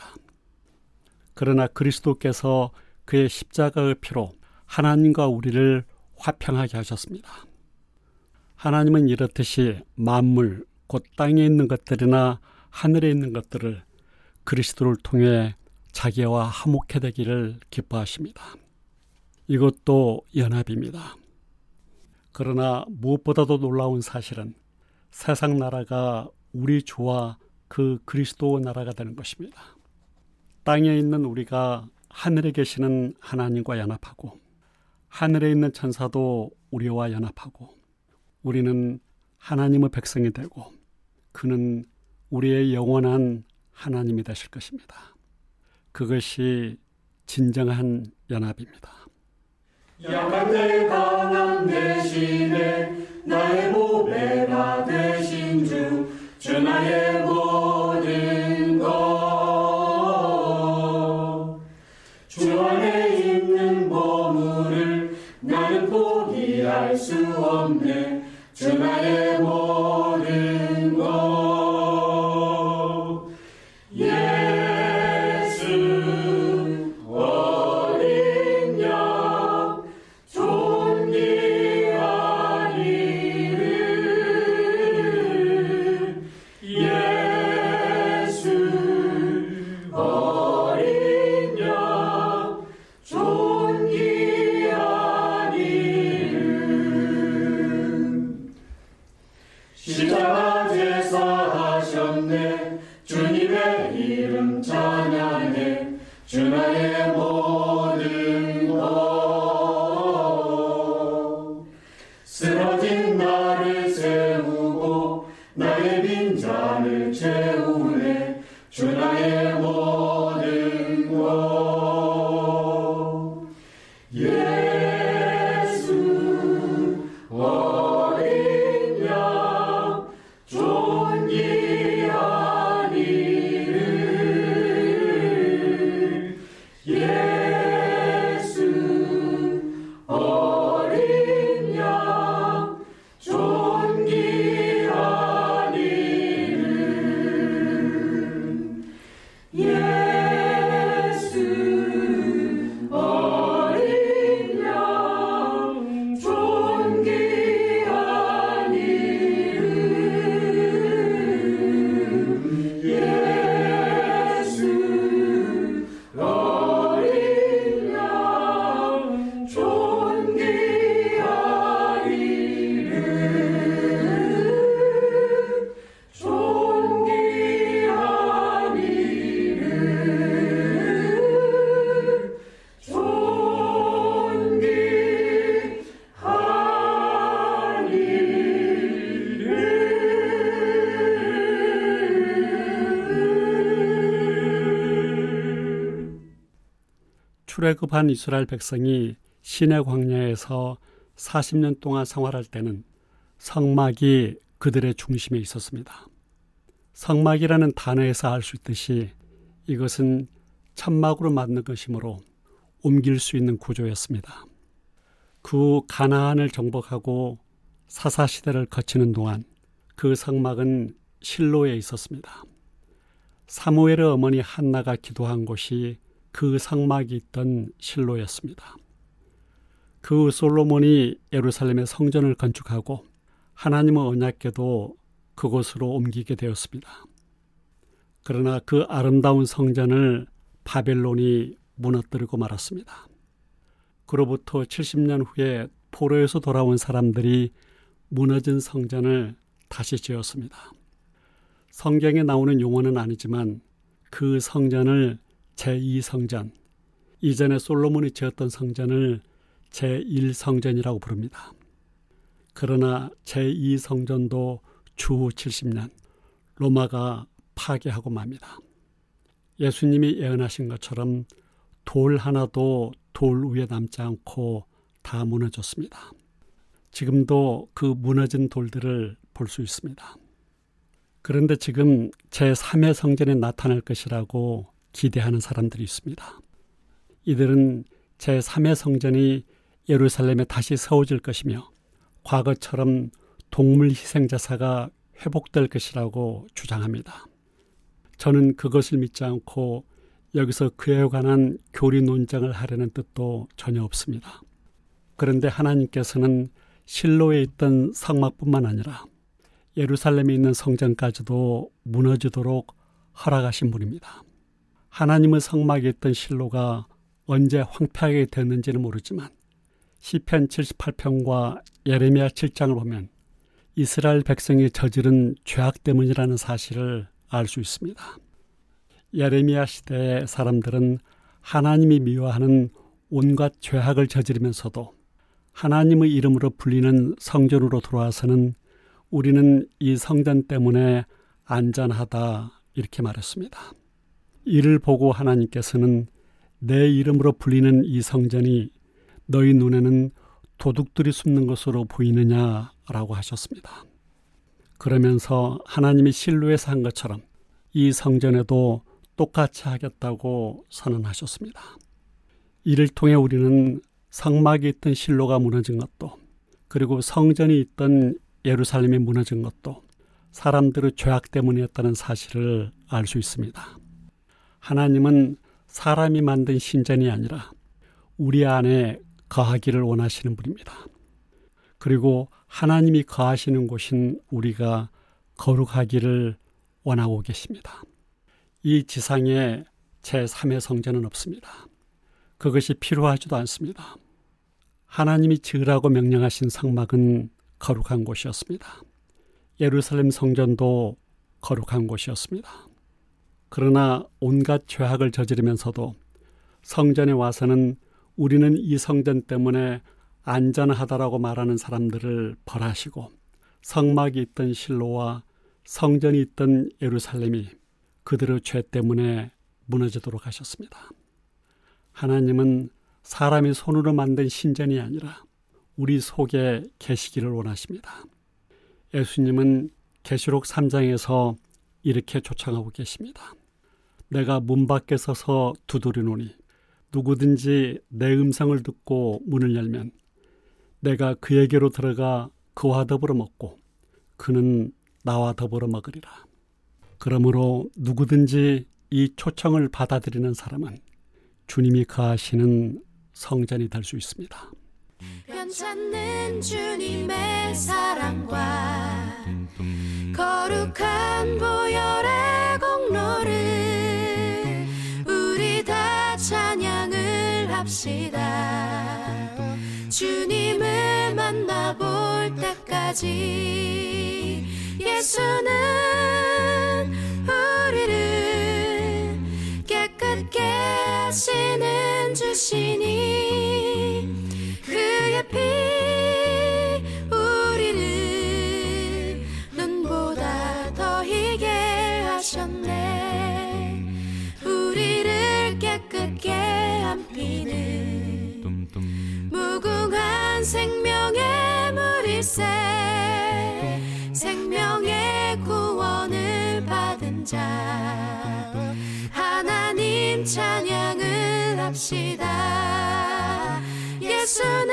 그러나 그리스도께서 그의 십자가의 피로 하나님과 우리를 화평하게 하셨습니다. 하나님은 이렇듯이 만물, 곧 땅에 있는 것들이나 하늘에 있는 것들을 그리스도를 통해 자기와 화목해 되기를 기뻐하십니다. 이것도 연합입니다. 그러나 무엇보다도 놀라운 사실은 세상 나라가 우리 주와 그 그리스도 나라가 되는 것입니다. 땅에 있는 우리가 하늘에 계시는 하나님과 연합하고 하늘에 있는 천사도 우리와 연합하고 우리는 하나님의 백성이 되고 그는 우리의 영원한 하나님이 되실 것입니다. 그것이 진정한 연합입니다. 약한데 강한 대신에 나의 보배가 되신 주, 주 나의 모든 것. 주 안에 있는 보물을 나는 포기할 수 없네. 주 나의 모든 채우네 주님의 이름 찬양해 주 나의 모든 것 쓰러진 나를 세우고 나의 빈잔을 채우네 주 나의 모든 것 예수 어린 양 존귀한 이름 예수 어린 양 존귀한 이름 예수 어린 양 존귀한 이름 예수 어린 양 존귀한 이름 존귀한 이름 존귀한 이름 출애굽한 이스라엘 백성이 시내 광야에서 사십 년 동안 생활할 때는 성막이 그들의 중심에 있었습니다. 성막이라는 단어에서 알 수 있듯이 이것은 천막으로 만든 것이므로 옮길 수 있는 구조였습니다. 그 가나안을 정복하고 사사시대를 거치는 동안 그 성막은 실로에 있었습니다. 사무엘의 어머니 한나가 기도한 곳이 그 성막이 있던 실로였습니다. 그 솔로몬이 예루살렘의 성전을 건축하고 하나님의 언약궤도 그곳으로 옮기게 되었습니다. 그러나 그 아름다운 성전을 바벨론이 무너뜨리고 말았습니다. 그로부터 칠십 년 후에 포로에서 돌아온 사람들이 무너진 성전을 다시 지었습니다. 성경에 나오는 용어는 아니지만 그 성전을 제이 성전, 이전에 솔로몬이 지었던 성전을 제일 성전이라고 부릅니다. 그러나 제이 성전도 추후 칠십 년 로마가 파괴하고 맙니다. 예수님이 예언하신 것처럼 돌 하나도 돌 위에 남지 않고 다 무너졌습니다. 지금도 그 무너진 돌들을 볼 수 있습니다. 그런데 지금 제삼의 성전에 나타날 것이라고 기대하는 사람들이 있습니다. 이들은 제삼의 성전이 예루살렘에 다시 세워질 것이며 과거처럼 동물 희생제사가 회복될 것이라고 주장합니다. 저는 그것을 믿지 않고 여기서 그에 관한 교리 논쟁을 하려는 뜻도 전혀 없습니다. 그런데 하나님께서는 실로에 있던 성막뿐만 아니라 예루살렘에 있는 성전까지도 무너지도록 허락하신 분입니다. 하나님의 성막에 있던 실로가 언제 황폐하게 됐는지는 모르지만 시편 칠십팔 편과 예레미야 칠 장을 보면 이스라엘 백성이 저지른 죄악 때문이라는 사실을 알 수 있습니다. 예레미야 시대의 사람들은 하나님이 미워하는 온갖 죄악을 저지르면서도 하나님의 이름으로 불리는 성전으로 돌아와서는 우리는 이 성전 때문에 안전하다 이렇게 말했습니다. 이를 보고 하나님께서는 내 이름으로 불리는 이 성전이 너희 눈에는 도둑들이 숨는 것으로 보이느냐라고 하셨습니다. 그러면서 하나님이 실로에서 한 것처럼 이 성전에도 똑같이 하겠다고 선언하셨습니다. 이를 통해 우리는 성막이 있던 실로가 무너진 것도 그리고 성전이 있던 예루살렘이 무너진 것도 사람들의 죄악 때문이었다는 사실을 알 수 있습니다. 하나님은 사람이 만든 신전이 아니라 우리 안에 거하기를 원하시는 분입니다. 그리고 하나님이 거하시는 곳인 우리가 거룩하기를 원하고 계십니다. 이 지상에 제삼의 성전은 없습니다. 그것이 필요하지도 않습니다. 하나님이 지으라고 명령하신 성막은 거룩한 곳이었습니다. 예루살렘 성전도 거룩한 곳이었습니다. 그러나 온갖 죄악을 저지르면서도 성전에 와서는 우리는 이 성전 때문에 안전하다라고 말하는 사람들을 벌하시고 성막이 있던 실로와 성전이 있던 예루살렘이 그들의 죄 때문에 무너지도록 하셨습니다. 하나님은 사람이 손으로 만든 신전이 아니라 우리 속에 계시기를 원하십니다. 예수님은 계시록 삼 장에서 이렇게 초청하고 계십니다. 내가 문 밖에 서서 두드리노니 누구든지 내 음성을 듣고 문을 열면 내가 그에게로 들어가 그와 더불어 먹고 그는 나와 더불어 먹으리라. 그러므로 누구든지 이 초청을 받아들이는 사람은 주님이 거하시는 성전이 될 수 있습니다. 변찮는 주님의 사랑과 거룩한 보혈의 공로를 우리 다 찬양을 합시다. 주님을 만나볼 때까지 예수는 우리를 깨끗게 하시는 주시니 그의 피 우리를 눈보다 더 희게 하셨네. 우리를 깨끗게 한 피는 무궁한 생명의 물일세. 생명의 구원을 받은 자 하나님 찬양을 합시다. 예수는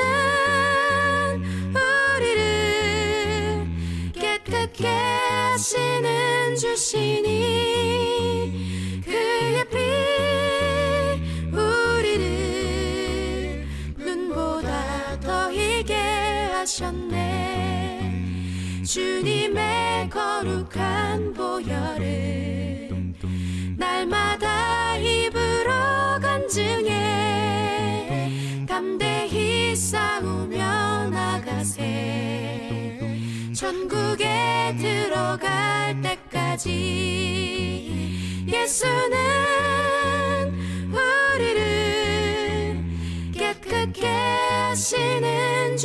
우리를 깨끗게 하시는 주시니 그의 피 우리를 눈보다 더 희게 하셨네. 주님의 거룩한 보혈을 날마다 입으로 간증해 담대히 싸우며 나가세. 천국에 들어갈 때까지 예수는 우리를 깨끗게 하시는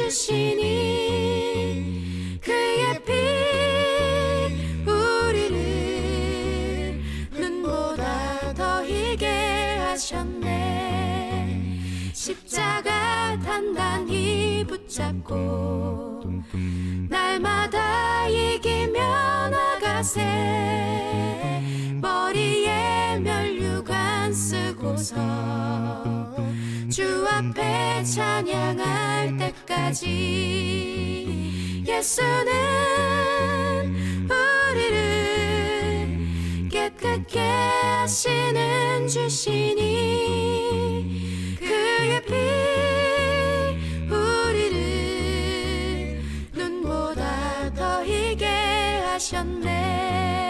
주시니 그의 피 우리를 눈보다 더 희게 하셨네. 십자가 단단히 붙잡고 날마다 이기며 나가세. 머리에 면류관 쓰고서 주 앞에 찬양할 때까지 예수는 우리를 깨끗게 하시는 주시니 그의 피 우리를 눈보다 더 희게 하셨네.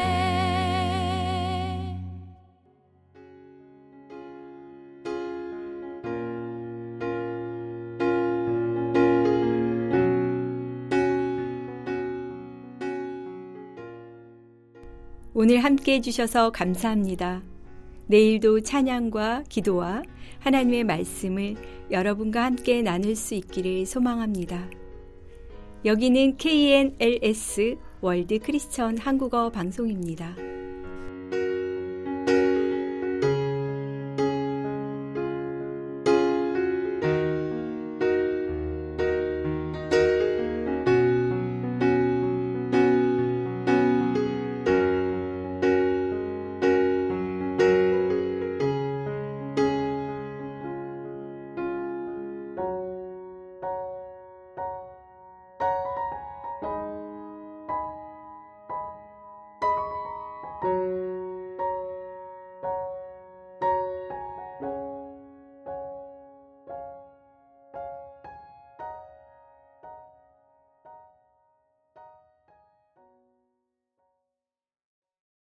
오늘 함께 해주셔서 감사합니다. 내일도 찬양과 기도와 하나님의 말씀을 여러분과 함께 나눌 수 있기를 소망합니다. 여기는 케이엔엘에스 월드 크리스천 한국어 방송입니다.